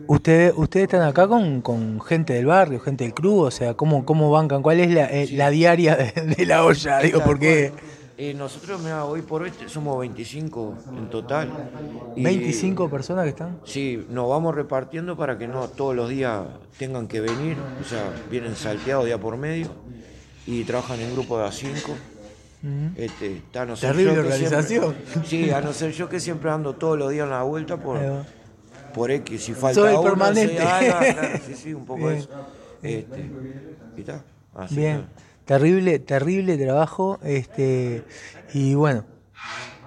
Ustedes están acá con gente del barrio, gente del club, o sea, ¿cómo bancan? ¿Cuál es la Sí, diaria de la olla? Digo, tal cual. porque Nosotros, mira, hoy por hoy somos 25 en total. Y 25 personas que están. sí, nos vamos repartiendo para que no todos los días tengan que venir. O sea, vienen salteados día por medio y trabajan en grupo de a 5. Ujú. A no ser yo Terrible que siempre, organización. sí, a no ser yo que siempre ando todos los días en la vuelta Ahí va. por X, si Soy falta el uno, si permanente. algo, claro, sí, sí, un poco Bien, eso. Y está, así que, bien. Terrible, terrible trabajo. Y bueno.